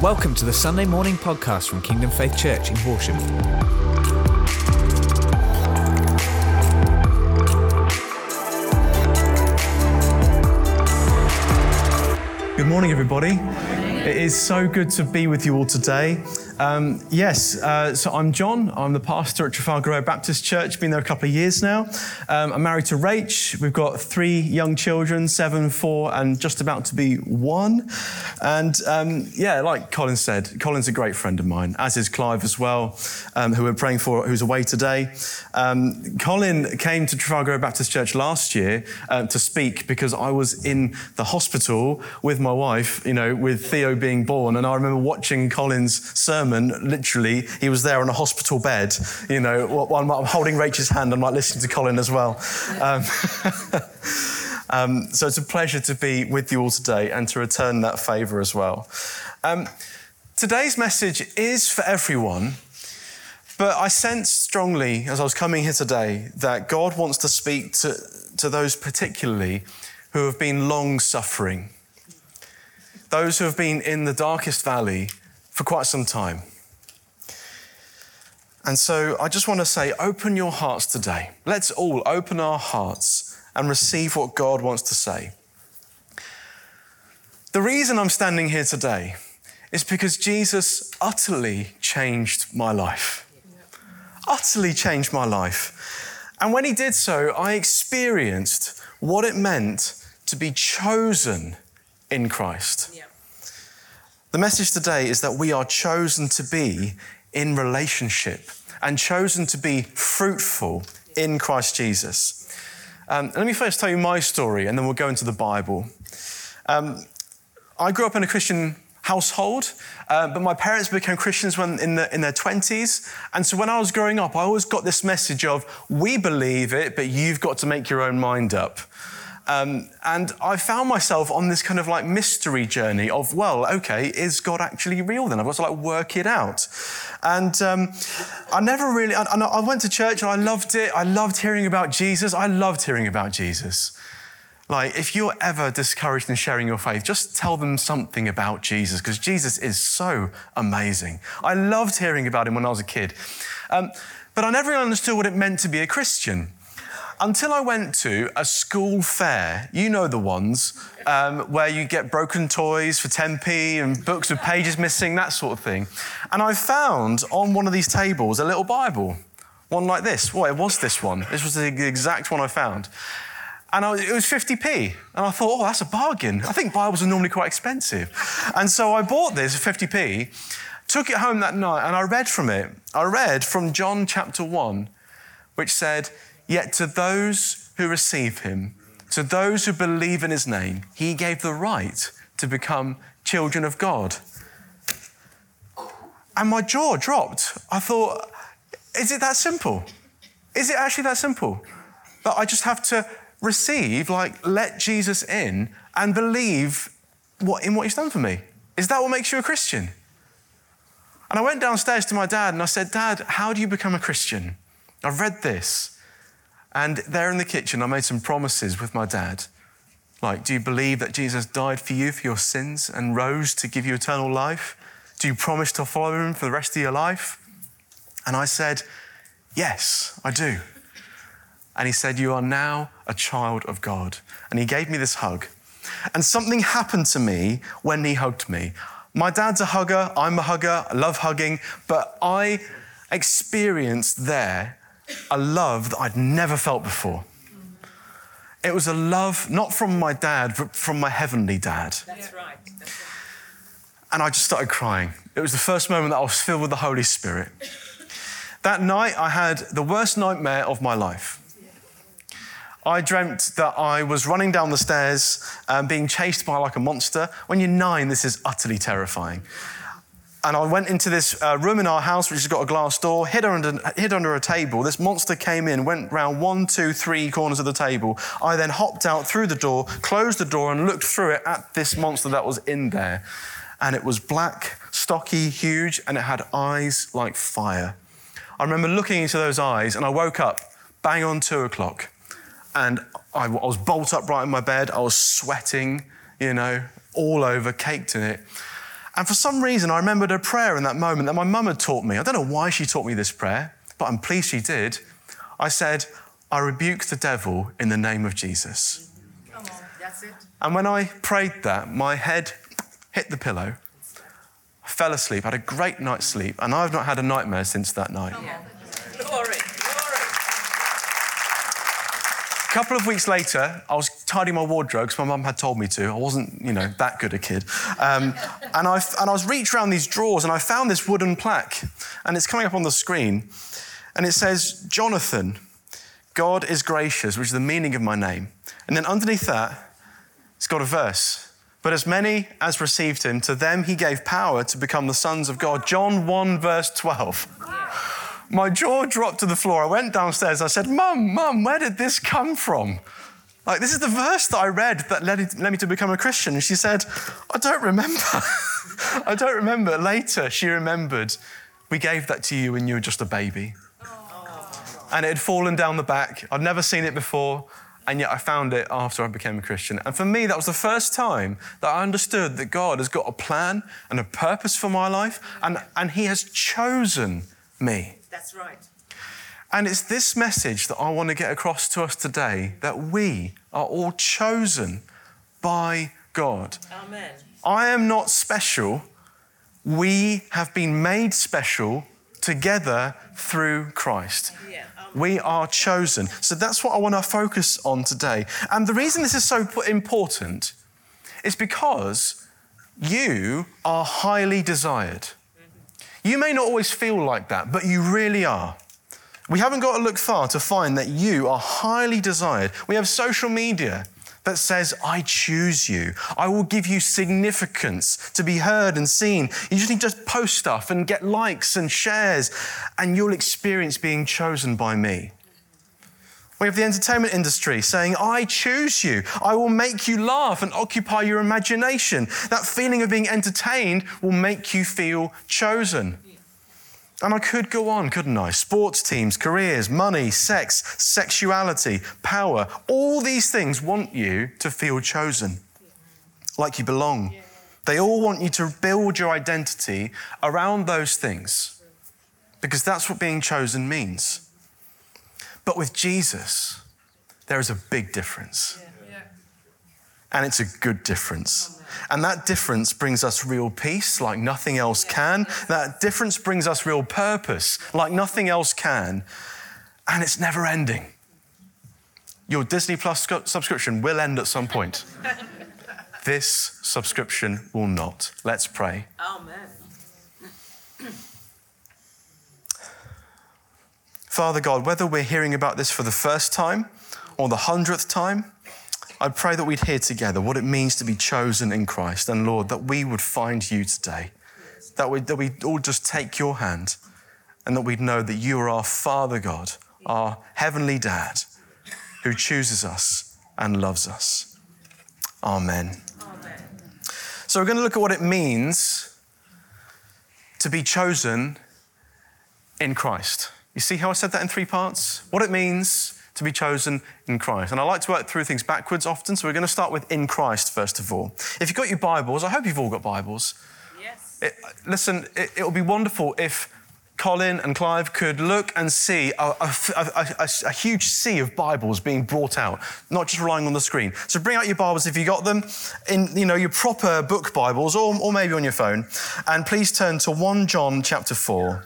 Welcome to the Sunday morning podcast from Kingdom Faith Church in Horsham. Good morning, everybody. It is so good to be with you all today. So I'm John. I'm the pastor at Trafalgar Road Baptist Church. Been there a couple of years now. I'm married to Rach. We've got 3 young children, 7, 4, and just about to be 1. And like Colin said, Colin's a great friend of mine, as is Clive as well, who we're praying for, who's away today. Colin came to Trafalgar Road Baptist Church last year to speak because I was in the hospital with my wife, with Theo being born. And I remember watching Colin's sermon. Literally, he was there on a hospital bed, while I'm holding Rachel's hand, I'm listening to Colin as well. So it's a pleasure to be with you all today and to return that favour as well. Today's message is for everyone, but I sensed strongly as I was coming here today that God wants to speak to those particularly who have been long suffering, those who have been in the darkest valley for quite some time. And so I just want to say, open your hearts today. Let's all open our hearts and receive what God wants to say. The reason I'm standing here today is because Jesus utterly changed my life. Utterly changed my life. And when he did so, I experienced what it meant to be chosen in Christ. Yeah. The message today is that we are chosen to be in relationship and chosen to be fruitful in Christ Jesus. Let me first tell you my story and then we'll go into the Bible. I grew up in a Christian household, but my parents became Christians when in their 20s. And so when I was growing up, I always got this message of, we believe it, but you've got to make your own mind up. And I found myself on this kind of mystery journey of, is God actually real then? I've got to work it out. And I never really, I went to church and I loved it. I loved hearing about Jesus. If you're ever discouraged in sharing your faith, just tell them something about Jesus, because Jesus is so amazing. I loved hearing about him when I was a kid. But I never really understood what it meant to be a Christian. Until I went to a school fair, you know the ones, where you get broken toys for 10p and books with pages missing, that sort of thing. And I found on one of these tables a little Bible, one like this. Well, it was this one. This was the exact one I found. And it was 50p. And I thought, that's a bargain. I think Bibles are normally quite expensive. And so I bought this for 50p, took it home that night, and I read from it. I read from John chapter 1, which said, "Yet to those who receive him, to those who believe in his name, he gave the right to become children of God." And my jaw dropped. I thought, is it that simple? Is it actually that simple? That I just have to receive, let Jesus in and believe in what he's done for me? Is that what makes you a Christian? And I went downstairs to my dad and I said, "Dad, how do you become a Christian? I've read this." And there in the kitchen, I made some promises with my dad. Do you believe that Jesus died for you for your sins and rose to give you eternal life? Do you promise to follow him for the rest of your life? And I said, "Yes, I do." And he said, "You are now a child of God." And he gave me this hug. And something happened to me when he hugged me. My dad's a hugger, I'm a hugger, I love hugging, but I experienced there a love that I'd never felt before. It was a love not from my dad, but from my heavenly dad. That's right. And I just started crying. It was the first moment that I was filled with the Holy Spirit. That night, I had the worst nightmare of my life. I dreamt that I was running down the stairs, being chased by a monster. When you're 9, this is utterly terrifying. And I went into this room in our house, which has got a glass door, hid under a table. This monster came in, went round 1, 2, 3 corners of the table. I then hopped out through the door, closed the door, and looked through it at this monster that was in there. And it was black, stocky, huge, and it had eyes like fire. I remember looking into those eyes, and I woke up bang on 2 o'clock. And I was bolt upright in my bed. I was sweating, all over, caked in it. And for some reason, I remembered a prayer in that moment that my mum had taught me. I don't know why she taught me this prayer, but I'm pleased she did. I said, I rebuke the devil in the name of Jesus. Come on, that's it. And when I prayed that, my head hit the pillow. I fell asleep, had a great night's sleep, and I've not had a nightmare since that night. Glory. A couple of weeks later, I was tidying my wardrobe because my mum had told me to. I wasn't, that good a kid. And I was reaching around these drawers and I found this wooden plaque, and it's coming up on the screen, and it says, Jonathan, God is gracious, which is the meaning of my name. And then underneath that, it's got a verse. But as many as received him, to them he gave power to become the sons of God. John 1 verse 12. My jaw dropped to the floor. I went downstairs. I said, Mum, where did this come from? Like, this is the verse that I read that led me to become a Christian. And she said, I don't remember. I don't remember. Later, she remembered, we gave that to you when you were just a baby. And it had fallen down the back. I'd never seen it before. And yet I found it after I became a Christian. And for me, that was the first time that I understood that God has got a plan and a purpose for my life. And he has chosen me. That's right. And it's this message that I want to get across to us today, that we are all chosen by God. Amen. I am not special. We have been made special together through Christ. Yeah. We are chosen. So that's what I want to focus on today. And the reason this is so important is because you are highly desired. You may not always feel like that, but you really are. We haven't got to look far to find that you are highly desired. We have social media that says, I choose you. I will give you significance to be heard and seen. You just need to post stuff and get likes and shares, and you'll experience being chosen by me. We have the entertainment industry saying, I choose you. I will make you laugh and occupy your imagination. That feeling of being entertained will make you feel chosen. And I could go on, couldn't I? Sports teams, careers, money, sex, sexuality, power. All these things want you to feel chosen, like you belong. They all want you to build your identity around those things, because that's what being chosen means. But with Jesus, there is a big difference. And it's a good difference. And that difference brings us real peace like nothing else can. That difference brings us real purpose like nothing else can. And it's never ending. Your Disney Plus subscription will end at some point. This subscription will not. Let's pray. Amen. Father God, whether we're hearing about this for the first time or the 100th time, I pray that we'd hear together what it means to be chosen in Christ. And Lord, that we would find you today, that we'd all just take your hand, and that we'd know that you are our Father God, our heavenly Dad, who chooses us and loves us. Amen. Amen. So we're going to look at what it means to be chosen in Christ. You see how I said that in 3 parts? What it means to be chosen in Christ. And I like to work through things backwards often, so we're going to start with in Christ first of all. If you've got your Bibles, I hope you've all got Bibles. Yes. It would be wonderful if Colin and Clive could look and see a huge sea of Bibles being brought out, not just relying on the screen. So bring out your Bibles if you got them, in your proper book Bibles, or maybe on your phone, and please turn to 1 John chapter 4.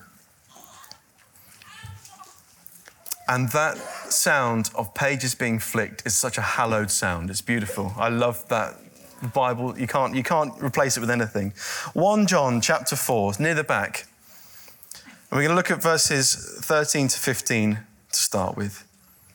And that sound of pages being flicked is such a hallowed sound. It's beautiful. I love that Bible. You can't replace it with anything. 1 John chapter 4, near the back. And we're going to look at verses 13 to 15 to start with.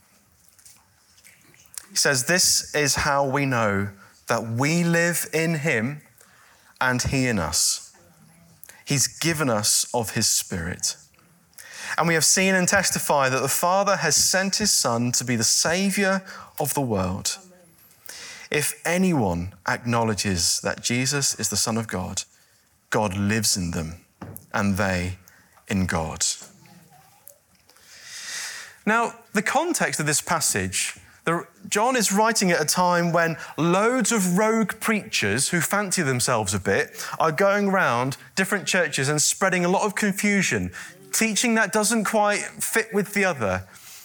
He says, this is how we know that we live in him and he in us. He's given us of his Spirit. And we have seen and testify that the Father has sent his Son to be the Saviour of the world. Amen. If anyone acknowledges that Jesus is the Son of God, God lives in them and they in God. Now, the context of this passage John is writing at a time when loads of rogue preachers who fancy themselves a bit are going around different churches and spreading a lot of confusion, teaching that doesn't quite fit with the other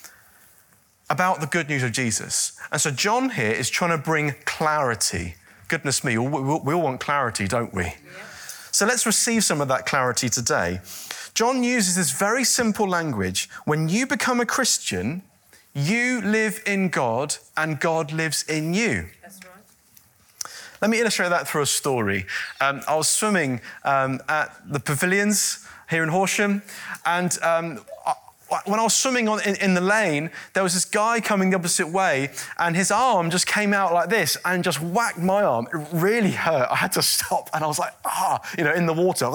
about the good news of Jesus. And so John here is trying to bring clarity. Goodness me, we all want clarity, don't we? Yeah. So let's receive some of that clarity today. John uses this very simple language. When you become a Christian, you live in God and God lives in you. That's right. Let me illustrate that through a story. I was swimming at the pavilions here in Horsham, and when I was swimming in the lane, there was this guy coming the opposite way, and his arm just came out like this and just whacked my arm. It really hurt. I had to stop, and I was like, in the water,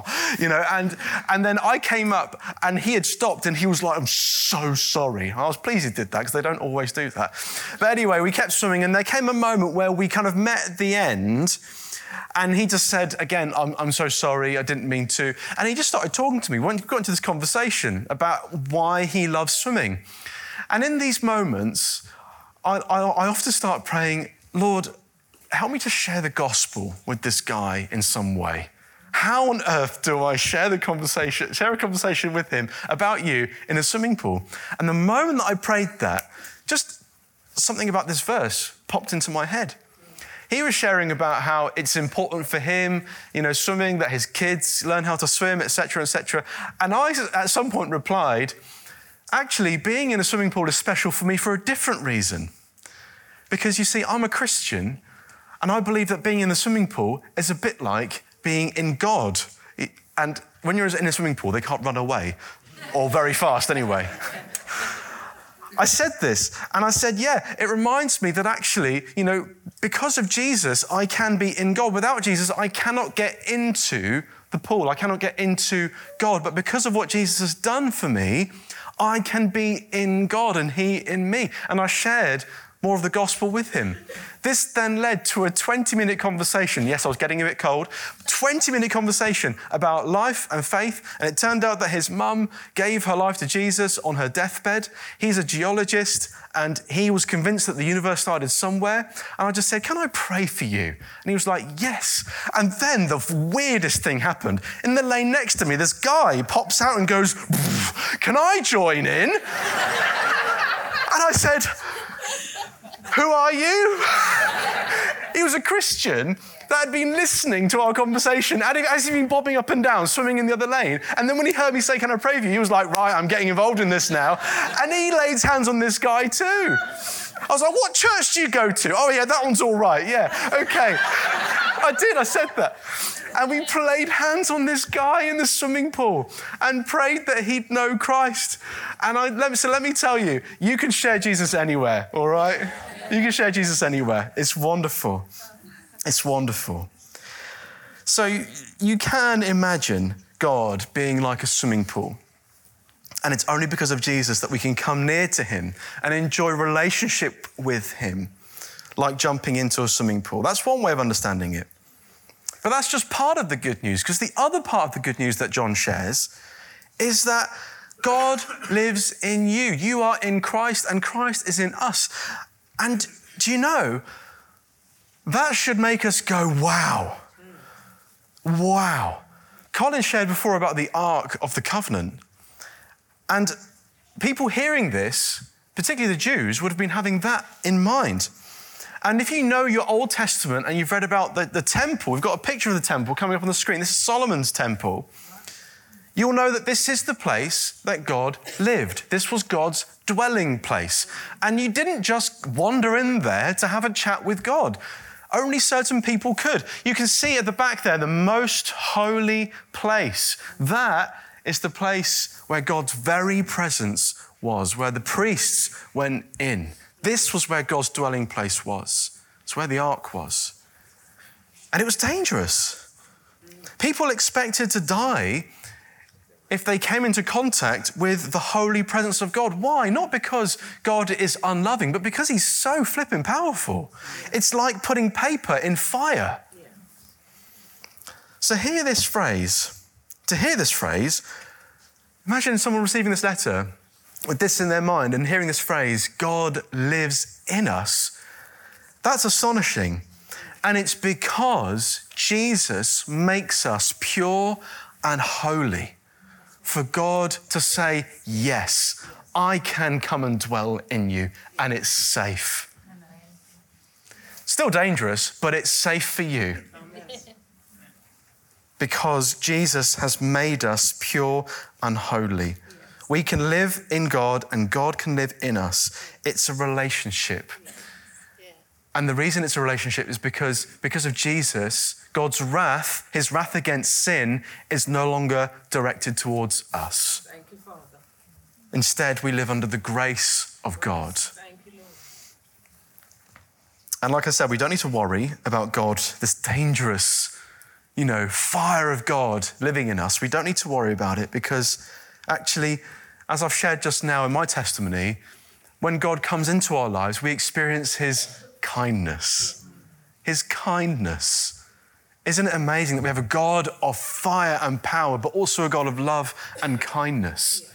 and then I came up, and he had stopped, and he was like, I'm so sorry. I was pleased he did that, because they don't always do that. But anyway, we kept swimming, and there came a moment where we kind of met at the end, and he just said, again, I'm so sorry, I didn't mean to. And he just started talking to me. We got into this conversation about why he loves swimming. And in these moments, I often start praying, Lord, help me to share the gospel with this guy in some way. How on earth do I share a conversation with him about you in a swimming pool? And the moment that I prayed that, just something about this verse popped into my head. He was sharing about how it's important for him, swimming, that his kids learn how to swim, etc., etc. And I, at some point, replied, actually, being in a swimming pool is special for me for a different reason. Because, you see, I'm a Christian, and I believe that being in the swimming pool is a bit like being in God. And when you're in a swimming pool, they can't run away, or very fast anyway. I said this, and I said, yeah, it reminds me that actually, because of Jesus, I can be in God. Without Jesus, I cannot get into the pool. I cannot get into God. But because of what Jesus has done for me, I can be in God and he in me. And I shared more of the gospel with him. This then led to a 20-minute conversation. Yes, I was getting a bit cold. 20-minute conversation about life and faith. And it turned out that his mum gave her life to Jesus on her deathbed. He's a geologist, and he was convinced that the universe started somewhere. And I just said, can I pray for you? And he was like, yes. And then the weirdest thing happened. In the lane next to me, this guy pops out and goes, can I join in? And I said, who are you? He was a Christian that had been listening to our conversation, as he'd been bobbing up and down, swimming in the other lane. And then when he heard me say, can I pray for you? He was like, right, I'm getting involved in this now. And he laid hands on this guy too. I was like, what church do you go to? Oh yeah, that one's all right, yeah, okay. I said that. And we laid hands on this guy in the swimming pool and prayed that he'd know Christ. And let me tell you, you can share Jesus anywhere, all right? You can share Jesus anywhere. It's wonderful. It's wonderful. So you can imagine God being like a swimming pool. And it's only because of Jesus that we can come near to him and enjoy relationship with him, like jumping into a swimming pool. That's one way of understanding it. But that's just part of the good news, because the other part of the good news that John shares is that God lives in you. You are in Christ and Christ is in us. And do you know, that should make us go, wow. Wow. Colin shared before about the Ark of the Covenant. And people hearing this, particularly the Jews, would have been having that in mind. And if you know your Old Testament and you've read about the temple, we've got a picture of the temple coming up on the screen. This is Solomon's temple. You'll know that this is the place that God lived. This was God's dwelling place. And you didn't just wander in there to have a chat with God. Only certain people could. You can see at the back there, the most holy place. That is the place where God's very presence was, where the priests went in. This was where God's dwelling place was. It's where the ark was. And it was dangerous. People expected to die if they came into contact with the holy presence of God. Why? Not because God is unloving, but because he's so flipping powerful. It's like putting paper in fire. So to hear this phrase, imagine someone receiving this letter with this in their mind and hearing this phrase, God lives in us, that's astonishing. And it's because Jesus makes us pure and holy for God to say, yes, I can come and dwell in you, and it's safe. Still dangerous, but it's safe for you. Because Jesus has made us pure and holy. We can live in God and God can live in us. It's a relationship. And the reason it's a relationship is because of Jesus, God's wrath, his wrath against sin, is no longer directed towards us. Thank you, Father. Instead, we live under the grace of God. Thank you, Lord. And like I said, we don't need to worry about God, this dangerous, fire of God living in us. We don't need to worry about it because actually, as I've shared just now in my testimony, when God comes into our lives, we experience his kindness. His kindness. Isn't it amazing that we have a God of fire and power, but also a God of love and kindness?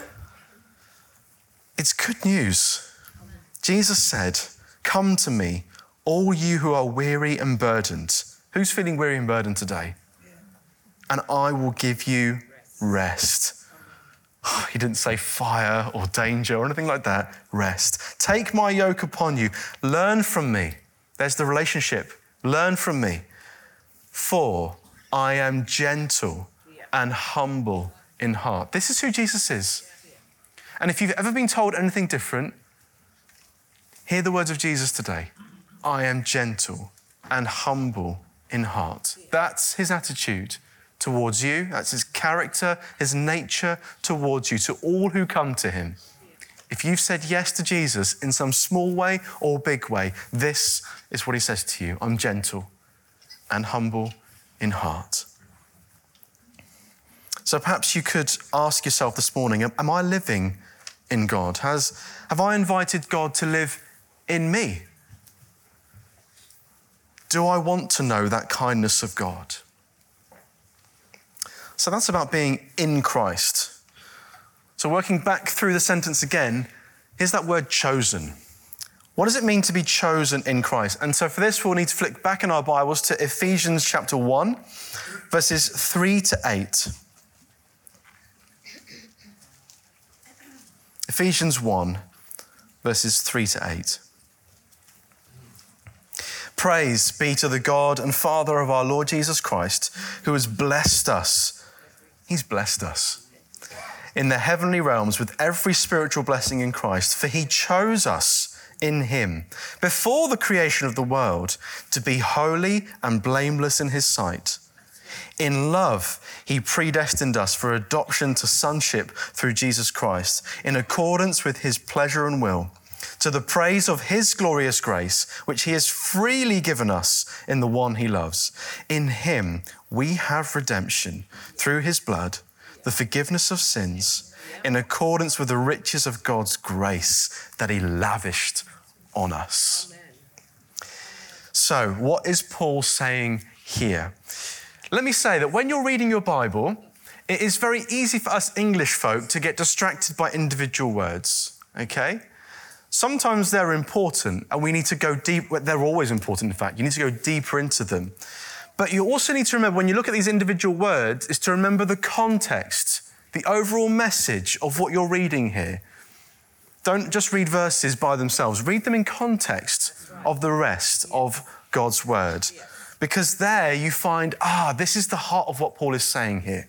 It's good news. Jesus said, "Come to me, all you who are weary and burdened." Who's feeling weary and burdened today? "And I will give you rest." He didn't say fire or danger or anything like that. Rest. "Take my yoke upon you. Learn from me." There's the relationship. Learn from me. "For I am gentle and humble in heart." This is who Jesus is. And if you've ever been told anything different, hear the words of Jesus today. I am gentle and humble in heart. That's his attitude towards you. That's his character, his nature towards you, to all who come to him. If you've said yes to Jesus in some small way or big way, this is what he says to you. I'm gentle and humble in heart. So perhaps you could ask yourself this morning, am I living in God? Have I invited God to live in me? Do I want to know that kindness of God? So that's about being in Christ. So working back through the sentence again, here's that word chosen. What does it mean to be chosen in Christ? And so for this, we'll need to flick back in our Bibles to Ephesians chapter 1, verses 3 to 8. Ephesians 1, verses 3 to 8. Praise be to the God and Father of our Lord Jesus Christ, who has blessed us. He's blessed us in the heavenly realms with every spiritual blessing in Christ, for he chose us in him before the creation of the world to be holy and blameless in his sight. In love, he predestined us for adoption to sonship through Jesus Christ, in accordance with his pleasure and will, to the praise of his glorious grace, which he has freely given us in the one he loves. In him we have redemption through his blood, the forgiveness of sins, in accordance with the riches of God's grace that he lavished on us. So, what is Paul saying here? Let me say that when you're reading your Bible, it is very easy for us English folk to get distracted by individual words, okay? Sometimes they're important and we need to go deep. They're always important, in fact. You need to go deeper into them. But you also need to remember, when you look at these individual words, is to remember the context, the overall message of what you're reading here. Don't just read verses by themselves. Read them in context of the rest of God's word. Because there you find, this is the heart of what Paul is saying here.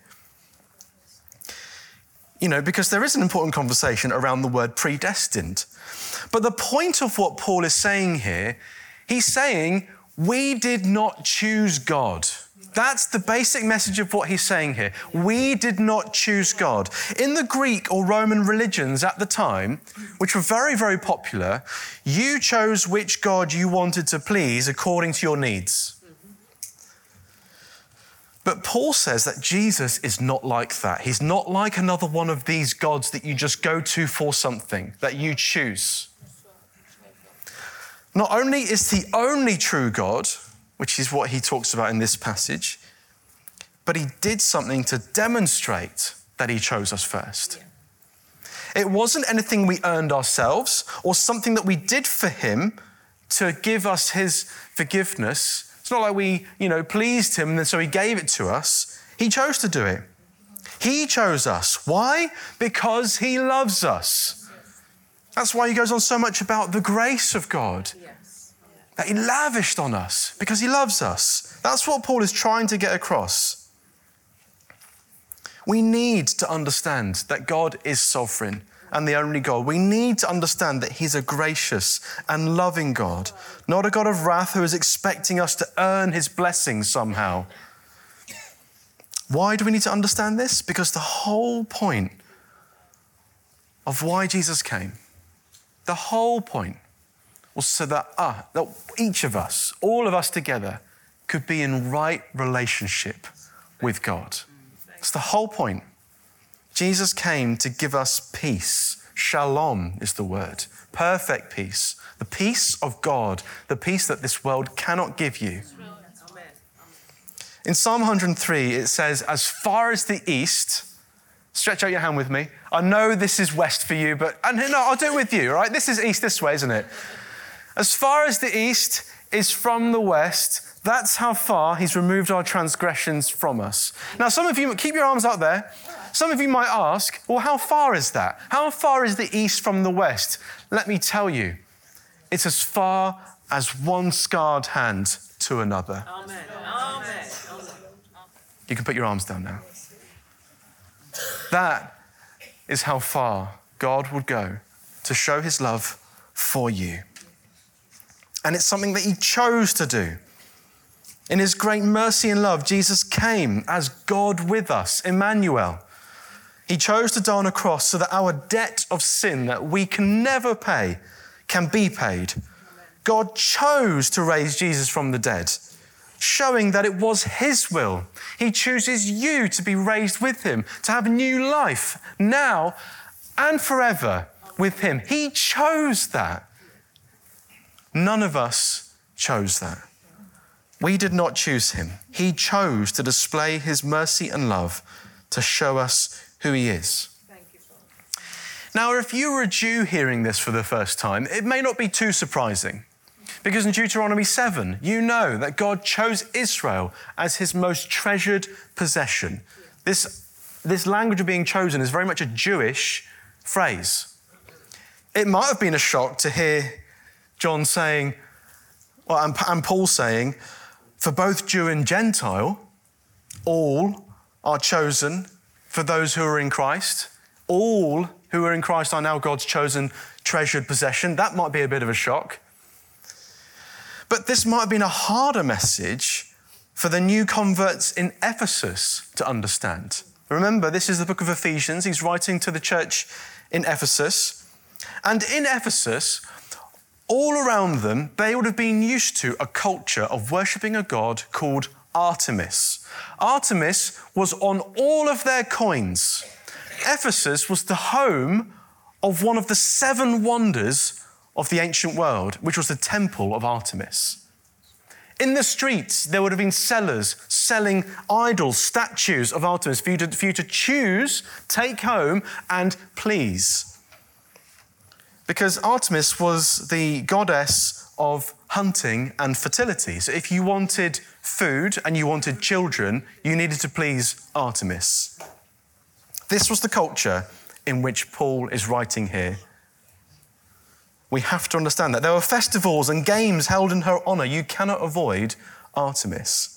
Because there is an important conversation around the word predestined. But the point of what Paul is saying here, he's saying, we did not choose God. That's the basic message of what he's saying here. We did not choose God. In the Greek or Roman religions at the time, which were very, very popular, you chose which God you wanted to please according to your needs. But Paul says that Jesus is not like that. He's not like another one of these gods that you just go to for something, that you choose. Not only is he only true God, which is what he talks about in this passage, but he did something to demonstrate that he chose us first. It wasn't anything we earned ourselves or something that we did for him to give us his forgiveness. It's not like we, pleased him and so he gave it to us. He chose to do it. He chose us. Why? Because he loves us. That's why he goes on so much about the grace of God that he lavished on us because he loves us. That's what Paul is trying to get across. We need to understand that God is sovereign and the only God. We need to understand that he's a gracious and loving God, not a God of wrath who is expecting us to earn his blessings somehow. Why do we need to understand this? Because the whole point of why Jesus came, the whole point was so that each of us, all of us together, could be in right relationship with God. It's the whole point. Jesus came to give us peace. Shalom is the word. Perfect peace. The peace of God. The peace that this world cannot give you. In Psalm 103, it says, as far as the east, stretch out your hand with me. I know this is west for you, but I'll do it with you, all right? This is east this way, isn't it? As far as the east is from the west, that's how far he's removed our transgressions from us. Now, some of you, keep your arms up there. Some of you might ask, well, how far is that? How far is the east from the west? Let me tell you, it's as far as one scarred hand to another. Amen. Amen. You can put your arms down now. That is how far God would go to show his love for you. And it's something that he chose to do. In his great mercy and love, Jesus came as God with us, Emmanuel. He chose to die on a cross so that our debt of sin that we can never pay can be paid. God chose to raise Jesus from the dead, showing that it was his will. He chooses you to be raised with him, to have new life now and forever with him. He chose that. None of us chose that. We did not choose him. He chose to display his mercy and love to show us who he is. Thank you, Father. Now, if you were a Jew hearing this for the first time, it may not be too surprising. Because in Deuteronomy 7, you know that God chose Israel as his most treasured possession. This language of being chosen is very much a Jewish phrase. It might have been a shock to hear John saying, and Paul saying, for both Jew and Gentile, all are chosen for those who are in Christ. All who are in Christ are now God's chosen, treasured possession. That might be a bit of a shock. But this might have been a harder message for the new converts in Ephesus to understand. Remember, this is the book of Ephesians. He's writing to the church in Ephesus. And in Ephesus, all around them, they would have been used to a culture of worshipping a god called Artemis. Artemis was on all of their coins. Ephesus was the home of one of the 7 wonders of the ancient world, which was the temple of Artemis. In the streets, there would have been sellers selling idols, statues of Artemis for you to choose, take home, and please. Because Artemis was the goddess of hunting and fertility. So if you wanted food and you wanted children, you needed to please Artemis. This was the culture in which Paul is writing here. We have to understand that. There were festivals and games held in her honor. You cannot avoid Artemis.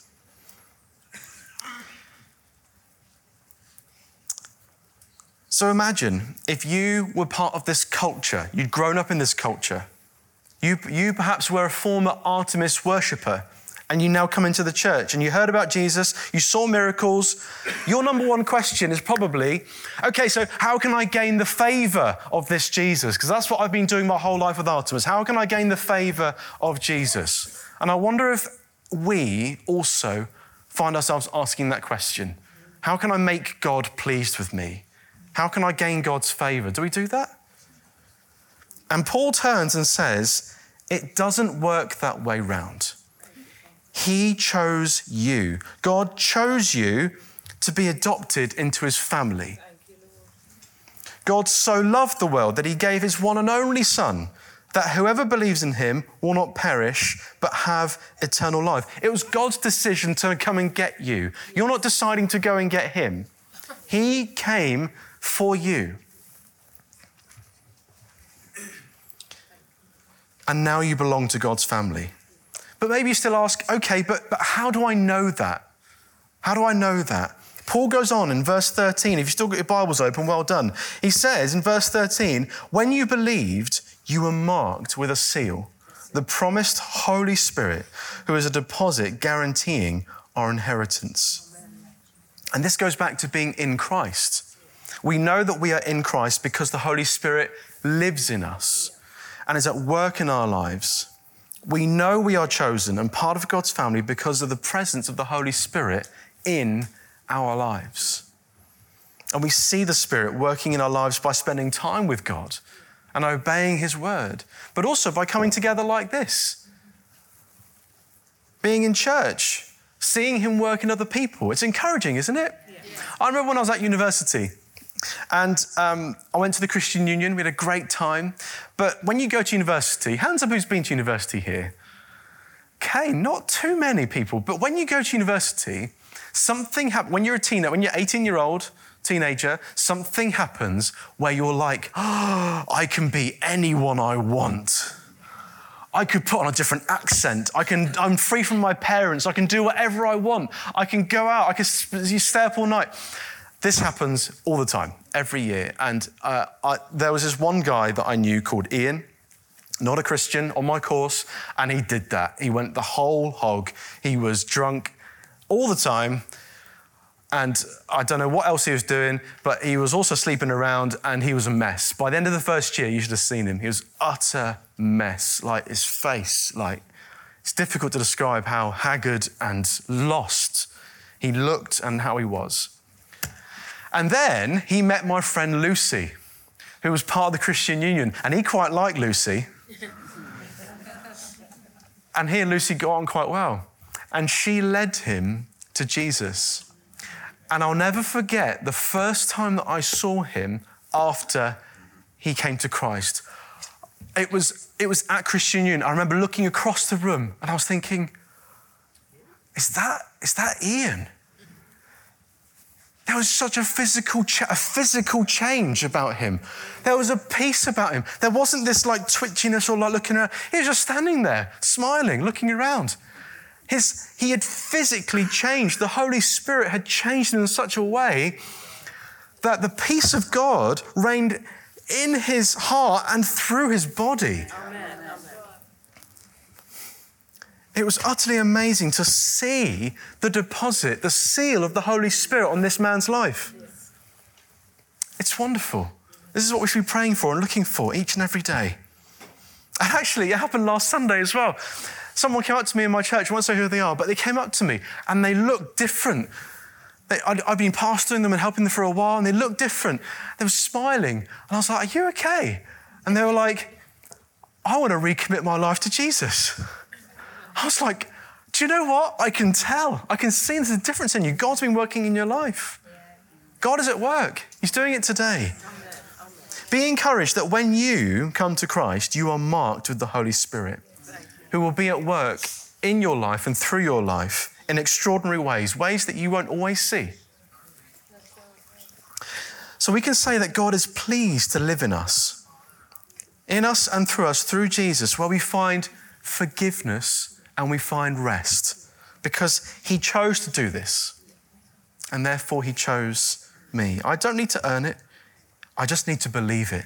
So imagine if you were part of this culture, you'd grown up in this culture. You perhaps were a former Artemis worshipper, and you now come into the church and you heard about Jesus, you saw miracles. Your number one question is probably, okay, so how can I gain the favor of this Jesus? Because that's what I've been doing my whole life with Artemis. How can I gain the favor of Jesus? And I wonder if we also find ourselves asking that question. How can I make God pleased with me? How can I gain God's favor? Do we do that? And Paul turns and says, it doesn't work that way round. He chose you. God chose you to be adopted into his family. God so loved the world that he gave his one and only Son, that whoever believes in him will not perish, but have eternal life. It was God's decision to come and get you. You're not deciding to go and get him. He came for you. And now you belong to God's family. But maybe you still ask, okay, but how do I know that? How do I know that? Paul goes on in verse 13. If you've still got your Bibles open, well done. He says in verse 13, when you believed, you were marked with a seal, the promised Holy Spirit, who is a deposit guaranteeing our inheritance. And this goes back to being in Christ. We know that we are in Christ because the Holy Spirit lives in us and is at work in our lives. We know we are chosen and part of God's family because of the presence of the Holy Spirit in our lives. And we see the Spirit working in our lives by spending time with God and obeying his word, but also by coming together like this, being in church, seeing him work in other people. It's encouraging, isn't it? Yeah. I remember when I was at university and I went to the Christian Union. We had a great time. But when you go to university, hands up who's been to university here? Okay, not too many people. But when you go to university, something happens. When you're a teenager, when you're 18-year-old teenager, something happens where you're like, oh, I can be anyone I want. I could put on a different accent. I'm free from my parents. I can do whatever I want. I can go out. I can stay up all night. This happens all the time, every year. And there was this one guy that I knew called Ian, not a Christian, on my course, and he did that. He went the whole hog. He was drunk all the time, and I don't know what else he was doing, but he was also sleeping around, and he was a mess. By the end of the first year, you should have seen him. He was utter mess, like his face, like it's difficult to describe how haggard and lost he looked and how he was. And then he met my friend Lucy, who was part of the Christian Union, and he quite liked Lucy. And he and Lucy got on quite well. And she led him to Jesus. And I'll never forget the first time that I saw him after he came to Christ. It was at Christian Union. I remember looking across the room and I was thinking, is that Ian? There was such a physical change about him. There was a peace about him. There wasn't this like twitchiness or like looking around. He was just standing there, smiling, looking around. He had physically changed. The Holy Spirit had changed him in such a way that the peace of God reigned in his heart and through his body. Amen. It was utterly amazing to see the deposit, the seal of the Holy Spirit on this man's life. It's wonderful. This is what we should be praying for and looking for each and every day. And actually, it happened last Sunday as well. Someone came up to me in my church, I won't say who they are, but they came up to me and they looked different. I'd been pastoring them and helping them for a while and they looked different. They were smiling. And I was like, are you okay? And they were like, I want to recommit my life to Jesus. I was like, do you know what? I can tell. I can see there's a difference in you. God's been working in your life. God is at work. He's doing it today. Be encouraged that when you come to Christ, you are marked with the Holy Spirit, who will be at work in your life and through your life in extraordinary ways that you won't always see. So we can say that God is pleased to live in us and through us, through Jesus, where we find forgiveness and we find rest because he chose to do this and therefore he chose me. I don't need to earn it. I just need to believe it.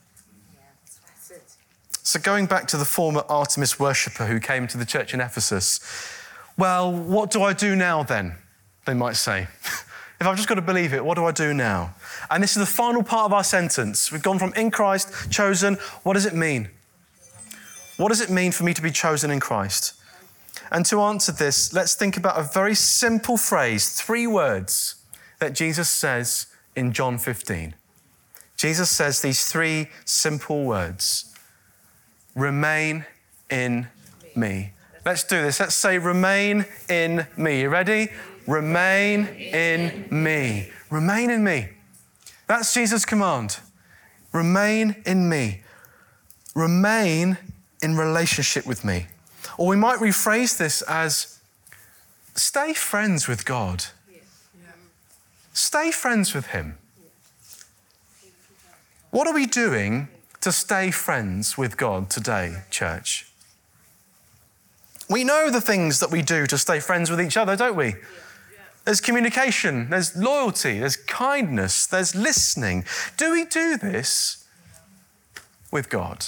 So going back to the former Artemis worshipper who came to the church in Ephesus, well, what do I do now then? They might say. If I've just got to believe it, what do I do now? And this is the final part of our sentence. We've gone from in Christ, chosen. What does it mean? What does it mean for me to be chosen in Christ? And to answer this, let's think about a very simple phrase, 3 words that Jesus says in John 15. Jesus says these 3 simple words. Remain in me. Let's do this. Let's say remain in me. You ready? Remain in me. Remain in me. That's Jesus' command. Remain in me. Remain in relationship with me. Or we might rephrase this as, stay friends with God. Stay friends with him. What are we doing to stay friends with God today, church? We know the things that we do to stay friends with each other, don't we? There's communication, there's loyalty, there's kindness, there's listening. Do we do this with God?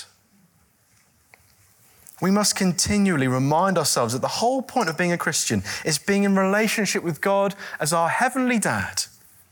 We must continually remind ourselves that the whole point of being a Christian is being in relationship with God as our heavenly dad.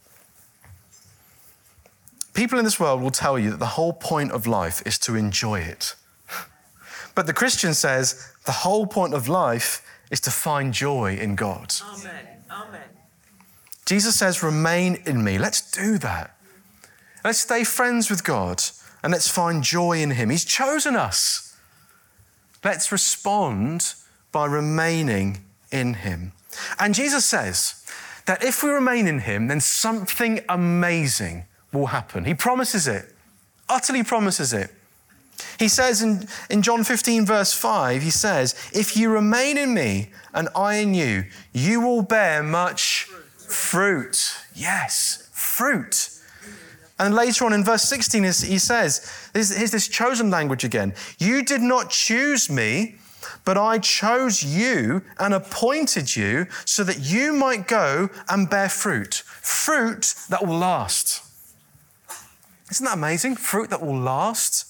People in this world will tell you that the whole point of life is to enjoy it. But the Christian says the whole point of life is to find joy in God. Amen. Amen. Jesus says, remain in me. Let's do that. Let's stay friends with God and let's find joy in him. He's chosen us. Let's respond by remaining in him. And Jesus says that if we remain in him, then something amazing will happen. He promises it, utterly promises it. He says in John 15, verse 5, he says, if you remain in me and I in you, you will bear much fruit. Yes, fruit. And later on in verse 16, he says, here's this chosen language again. You did not choose me, but I chose you and appointed you so that you might go and bear fruit. Fruit that will last. Isn't that amazing? Fruit that will last.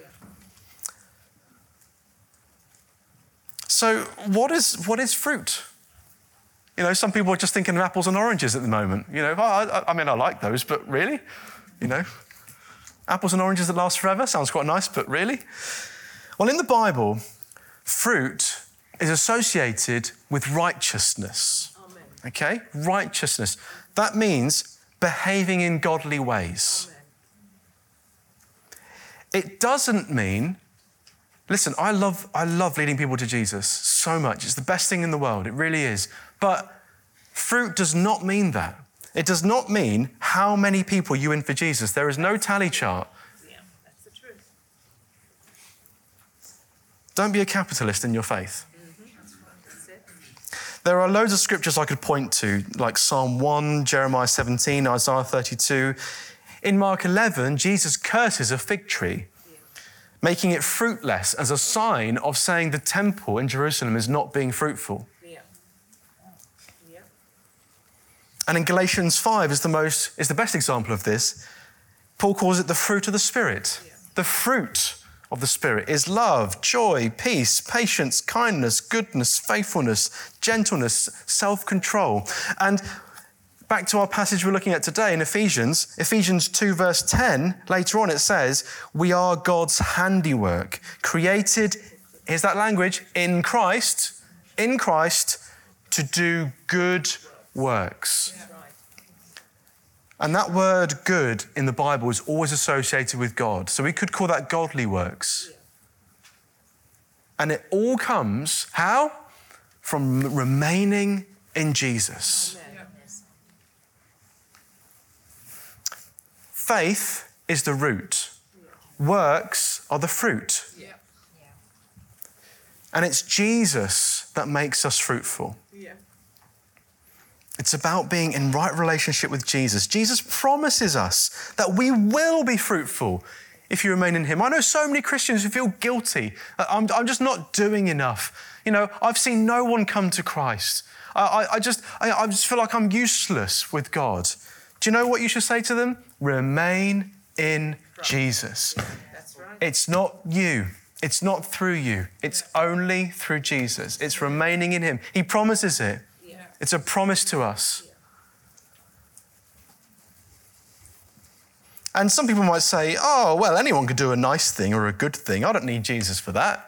So what is fruit? You know, some people are just thinking of apples and oranges at the moment. You know, I mean, I like those, but really? You know, apples and oranges that last forever sounds quite nice, but really? Well, in the Bible, fruit is associated with righteousness. Amen. Okay? Righteousness. That means behaving in godly ways. Amen. It doesn't mean, listen, I love leading people to Jesus so much. It's the best thing in the world. It really is. But fruit does not mean that. It does not mean how many people you win for Jesus. There is no tally chart. Yeah, that's the truth. Don't be a capitalist in your faith. That's it. There are loads of scriptures I could point to, like Psalm 1, Jeremiah 17, Isaiah 32. In Mark 11, Jesus curses a fig tree, making it fruitless as a sign of saying the temple in Jerusalem is not being fruitful. Yeah. Yeah. And in Galatians 5 is the best example of this. Paul calls it the fruit of the Spirit. Yeah. The fruit of the Spirit is love, joy, peace, patience, kindness, goodness, faithfulness, gentleness, self-control. And back to our passage we're looking at today in Ephesians 2 verse 10, later on it says, we are God's handiwork, created, here's that language, in Christ, to do good works. Right. And that word good in the Bible is always associated with God. So we could call that godly works. Yeah. And it all comes, how? From remaining in Jesus. Amen. Faith is the root. Works are the fruit. Yeah. And it's Jesus that makes us fruitful. Yeah. It's about being in right relationship with Jesus. Jesus promises us that we will be fruitful if you remain in him. I know so many Christians who feel guilty. I'm just not doing enough. You know, I've seen no one come to Christ. I just feel like I'm useless with God. Do you know what you should say to them? Remain in Jesus. That's right. It's not you. It's not through you. It's only through Jesus. It's remaining in him. He promises it. Yeah. It's a promise to us. And some people might say, oh, well, anyone could do a nice thing or a good thing. I don't need Jesus for that.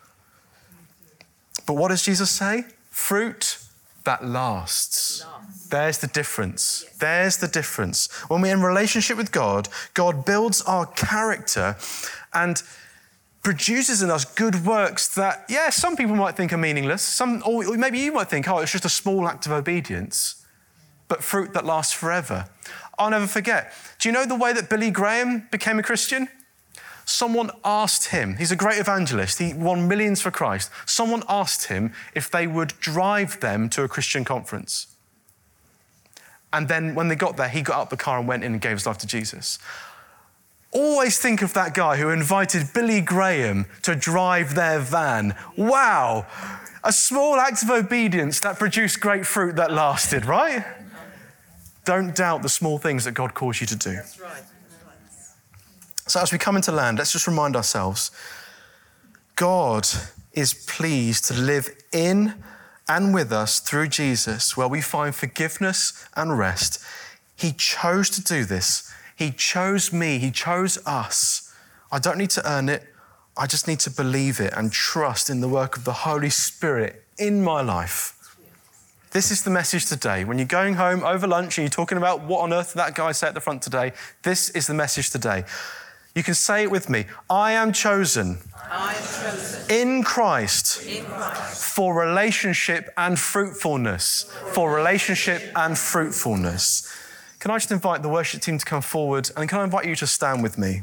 But what does Jesus say? Fruit that lasts. There's the difference. Yes. There's the difference. When we're in relationship with God, God builds our character and produces in us good works that, yeah, some people might think are meaningless. Or maybe you might think, oh, it's just a small act of obedience, but fruit that lasts forever. I'll never forget. Do you know the way that Billy Graham became a Christian? Someone asked him, he's a great evangelist, he won millions for Christ. Someone asked him if they would drive them to a Christian conference. And then when they got there, he got out the car and went in and gave his life to Jesus. Always think of that guy who invited Billy Graham to drive their van. Wow, a small act of obedience that produced great fruit that lasted, right? Don't doubt the small things that God calls you to do. That's right. So as we come into land, let's just remind ourselves, God is pleased to live in and with us through Jesus, where we find forgiveness and rest. He chose to do this. He chose me. He chose us. I don't need to earn it. I just need to believe it and trust in the work of the Holy Spirit in my life. This is the message today. When you're going home over lunch and you're talking about what on earth did that guy say at the front today, this is the message today. You can say it with me. I am chosen. I am chosen In Christ. in Christ For relationship and fruitfulness. For relationship and fruitfulness. Can I just invite the worship team to come forward, and can I invite you to stand with me?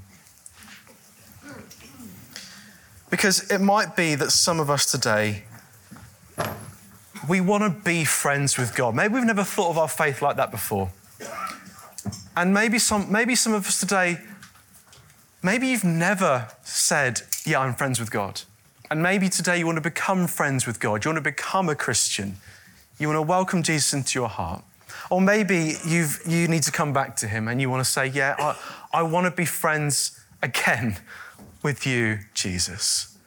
Because it might be that some of us today, we want to be friends with God. Maybe we've never thought of our faith like that before. And maybe some of us today, maybe you've never said, yeah, I'm friends with God. And maybe today you want to become friends with God. You want to become a Christian. You want to welcome Jesus into your heart. Or maybe you need to come back to him and you want to say, yeah, I want to be friends again with you, Jesus.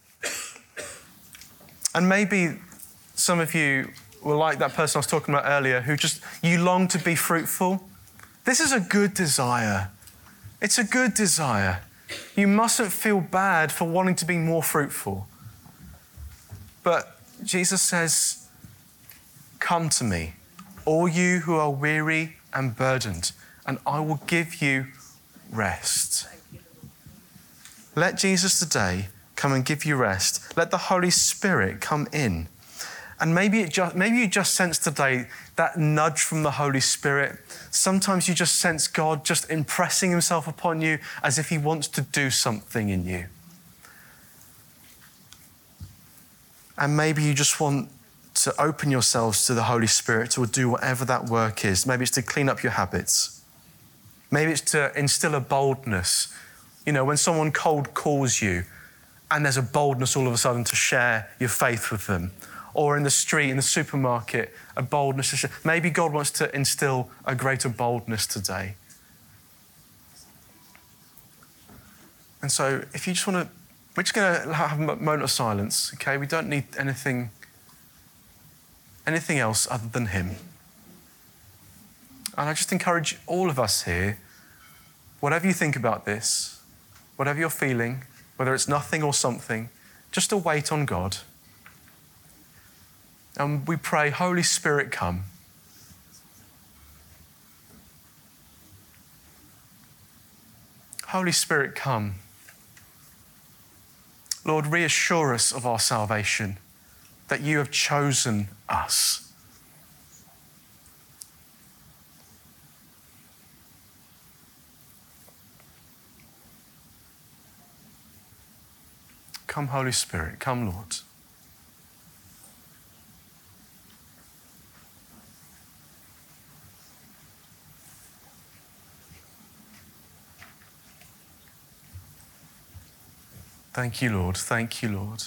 And maybe some of you were like that person I was talking about earlier, who you long to be fruitful. This is a good desire. It's a good desire. You mustn't feel bad for wanting to be more fruitful. But Jesus says, come to me, all you who are weary and burdened, and I will give you rest. Let Jesus today come and give you rest. Let the Holy Spirit come in. And maybe you just sense today that nudge from the Holy Spirit. Sometimes you just sense God just impressing himself upon you as if he wants to do something in you. And maybe you just want to open yourselves to the Holy Spirit to do whatever that work is. Maybe it's to clean up your habits. Maybe it's to instill a boldness. You know, when someone cold calls you and there's a boldness all of a sudden to share your faith with them. Or in the street, in the supermarket, a boldness to share. Maybe God wants to instill a greater boldness today. And so if you just want to, we're just going to have a moment of silence, okay? We don't need anything else other than him. And I just encourage all of us here, whatever you think about this, whatever you're feeling, whether it's nothing or something, just to wait on God. And we pray, Holy Spirit, come. Holy Spirit, come. Lord, reassure us of our salvation, that you have chosen us. Come, Holy Spirit, come, Lord. Thank you, Lord. Thank you, Lord.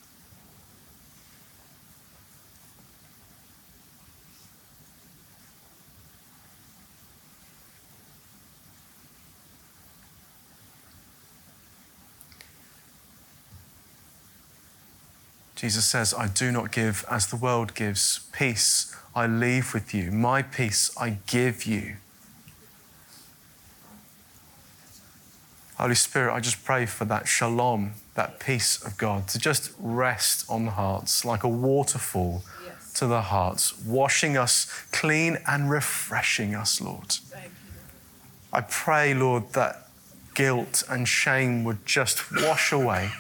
Jesus says, I do not give as the world gives. Peace I leave with you. My peace I give you. Holy Spirit, I just pray for that shalom, that peace of God, to just rest on the hearts like a waterfall to the hearts, washing us clean and refreshing us, Lord. I pray, Lord, that guilt and shame would just wash away.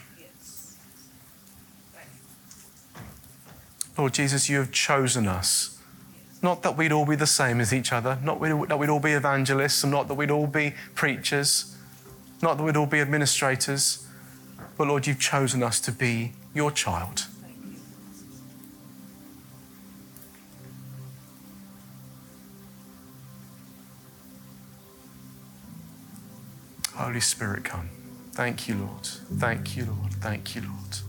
Lord Jesus, you have chosen us. Not that we'd all be the same as each other, not that we'd all be evangelists, and not that we'd all be preachers, not that we'd all be administrators, but Lord, you've chosen us to be your child. Holy Spirit, come. Thank you, Lord. Thank you, Lord. Thank you, Lord.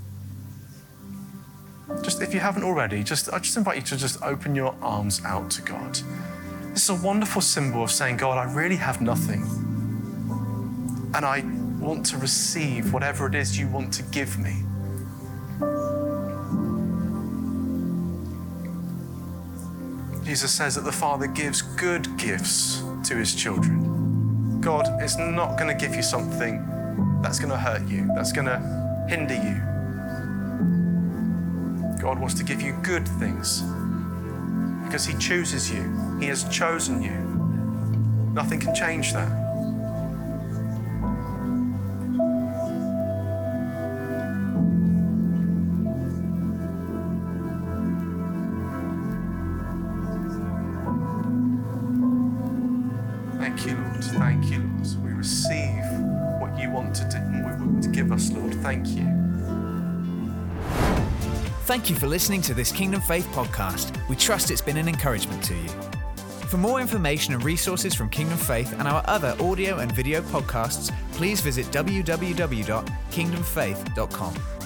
Just if you haven't already, I just invite you to just open your arms out to God. This is a wonderful symbol of saying, God, I really have nothing. And I want to receive whatever it is you want to give me. Jesus says that the Father gives good gifts to his children. God is not going to give you something that's going to hurt you, that's going to hinder you. God wants to give you good things because he chooses you. He has chosen you. Nothing can change that. Thank you, Lord. Thank you, Lord. We receive what you want to do and to give us, Lord. Thank you. Thank you for listening to this Kingdom Faith podcast. We trust it's been an encouragement to you. For more information and resources from Kingdom Faith and our other audio and video podcasts, please visit www.kingdomfaith.com.